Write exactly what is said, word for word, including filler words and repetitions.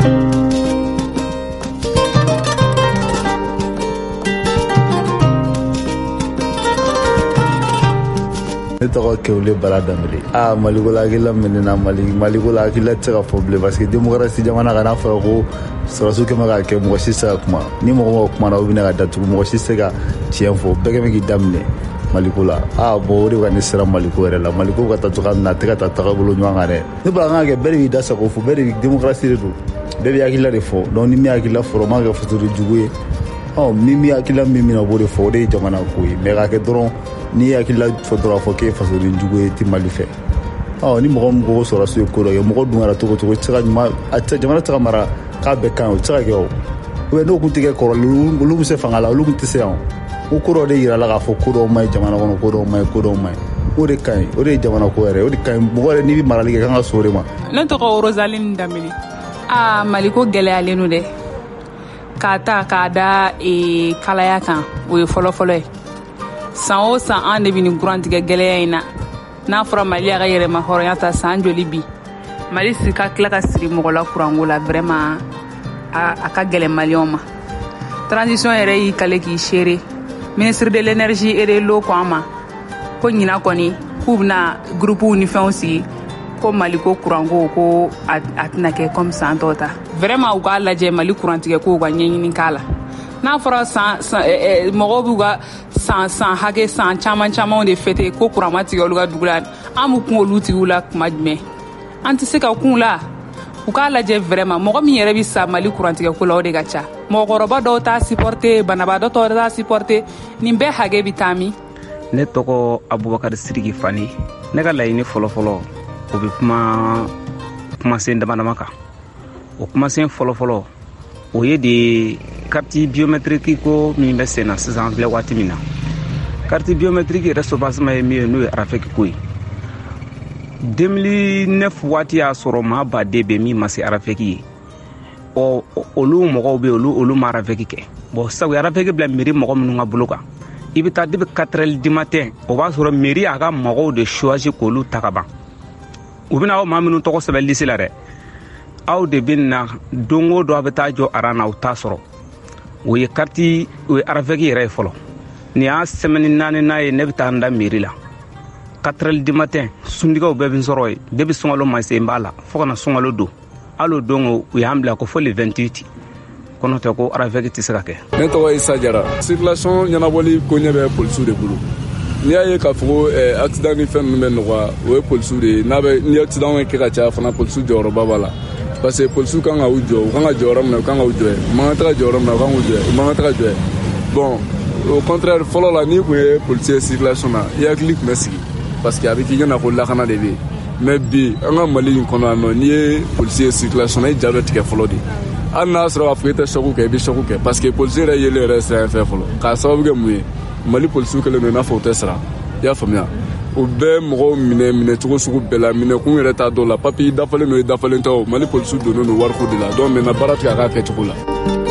ne tɔgɔ Kewule Bala Danbele. Ah, Malikola hakilila minɛ na Mali Malikola hakilila tɛ se ka fɔ bilen parce que démocratie jamana kana fɔ ko sɔrɔsiw kɛmɛ ka kɛ mɔgɔ si tɛ se ka kuma ni mɔgɔ mɔgɔ kuma na u bɛna ka datugu mɔgɔ si tɛ se ka tiɲɛ fɔ bɛɛ kɛmɛ k'i daminɛ Maliko la. Ah bon o de ka ne sera Maliko yɛrɛ la Maliko ka taa cogoya min na a tɛ ka taa tagabolo ɲuman kan dɛ. Ne b'a kan ka kɛ bɛɛ de b'i da sago fɔ bɛɛ de bɛ démocratie de don bɛɛ bɛ hakilila de fɔ donc ni min hakilila fɔra o man kɛ fasoden jugu ye. Ɔ min min hakilila min min na o b'o de fɔ o de ye jamana ko ye mais ka kɛ dɔrɔn ni hakilila fɔ dɔrɔn a fɔ k'e ye fasoden jugu ye ti Mali fɛ. Ɔ ni mɔgɔ min ko sɔrɔsiw ye ko dɔ kɛ mɔgɔ dun kɛra cogo cogo tɛ se ka ɲuman a tɛ jamana tɛ se ka mara k'a bɛɛ kan o tɛ se ka kɛ o. ou bien n'o kun tɛ kɛ kɔrɔlen olu bɛ se fanga la olu kun tɛ se yan o ko dɔ de yira la k'a fɔ ko dɔw man ɲi jamana kɔnɔ ko dɔw man ɲi ko dɔw man ɲi o de ka ɲi o de ye jamana ko yɛrɛ o de ka ɲi mɔgɔ yɛrɛ n'i bɛ marali kɛ kan ka so o de ma. Ne tɔgɔ Rosaline Danbele. Ah Maliko gɛlɛyalen don dɛ k'a ta k'a da ee, kalaya kan o ye fɔlɔfɔlɔ ye san o san an de bɛ nin courant tigɛ gɛlɛya in na n'a fɔra Mali a ka yɛrɛma hɔrɔnya ta san joli bi Mali si ka tila ka siri mɔgɔ la courant ko la vraiment a, a ka gɛlɛn maliyɛnw ma. Transition yɛrɛ y'i kale k'i seere ministre de l'énergie et de l'eau ko an ma ko ɲina kɔni k'u bɛna groupew ni fɛnw sigi ko Mali ko courant ko ko a, a tɛna kɛ comme san tɔw ta vraiment u k'a lajɛ Mali courant tigɛ ko ka ɲɛɲini k'a la n'a fɔra san, san eh, eh, mɔgɔw b'u ka san san hakɛ san caman camanw de fêter ko courant ma tigɛ olu ka dugu la an b'u kun olu tigiw la kuma jumɛn an tɛ se ka kun la u k'a lajɛ vraiment mɔgɔ min yɛrɛ bɛ sa Mali courant tigɛ ko la o de ka ca mɔgɔkɔrɔba dɔw t'a supporter banabaatɔ dɔw t'a supporter nin bɛɛ hakɛ bɛ taa min. Ne tɔgɔ Abubakar Sidiki Fani ne ka laɲini fɔlɔfɔlɔ o bɛ kuma kumasen dama dama kan o kumasen fɔlɔfɔlɔ o ye de carte biométrique ko min bɛ sen na sisan filɛ waati min na carte biométrique yɛrɛ sopassement ye min ye n'o ye arafeki ko ye deux mille neuf waati y'a sɔrɔ maa baden bɛ min ma se arafeki ye ɔ olu mɔgɔw bɛ olu olu ma arafeki kɛ bon sabu arafeki bila mairie mɔgɔ minnu ka bolo kan i bɛ taa depuis quatre heures du matin o b'a sɔrɔ mairie a ka mɔgɔw de choisi k'olu ta ka ban u bɛna aw maa minnu tɔgɔ sɛbɛn liste la dɛ aw de bɛ na don o don a bɛ taa jɔ aran na u t'a sɔrɔ o ye carte o ye arafeki yɛrɛ ye fɔlɔ nin y'a semaine naani n'a ye ne bɛ taa n da mairie la quatre heures du matin sundigaw bɛɛ bɛ n sɔrɔ yen depuis sunkalo ma se n b'a la fo kana sunkalo don hali o don o u y'an bila ko fo le vingt-huit kɔnɔ tɛ ko arafeki tɛ se ka kɛ. Ne tɔgɔ Isa Jara circulation ɲɛnabɔli ko ɲɛ bɛ polisiw de bolo n'i y'a ye k'a fɔ ko accident ni fɛn ninnu bɛ nɔgɔya o ye polisiw de ye n'a bɛ ni accident ye kɛ ka caya fana polisiw jɔyɔrɔba b'a la parce que polisiw kan ka u jɔ u kan ka jɔ yɔrɔ min na u kan ka u jɔ yen u man kan tɛ ka jɔ yɔrɔ min na u kan k'u jɔ yen u man kan tɛ ka jɔ yen bon au contraire fɔlɔ la n'i kun ye policier circulation na i hakili tun bɛ sigi parce que a bɛ k'i ɲɛna ko lakana de bɛ yen mais bi an ka Mali in kɔnɔ yan nɔ n'i ye policier circulation na i ja bɛ tigɛ fɔlɔ de hali n'a sɔrɔ k'a fɔ i tɛ choc kɛ i bɛ choc kɛ parce que policier yɛrɛ yelen yɛrɛ sira fɛ fɔlɔ k'a sababu kɛ mun ye Mali policiers kɛlen don i n'a fɔ u tɛ sara i y'a faamuya u bɛɛ mɔgɔw minɛ minɛ cogo sugu bɛɛ la minɛkun yɛrɛ t'a dɔw la papier dafalen don i dafalen tɛ o Mali policiers donnen don wariko de la donc maintenant baara tɛ k'a k'a kɛcogo la.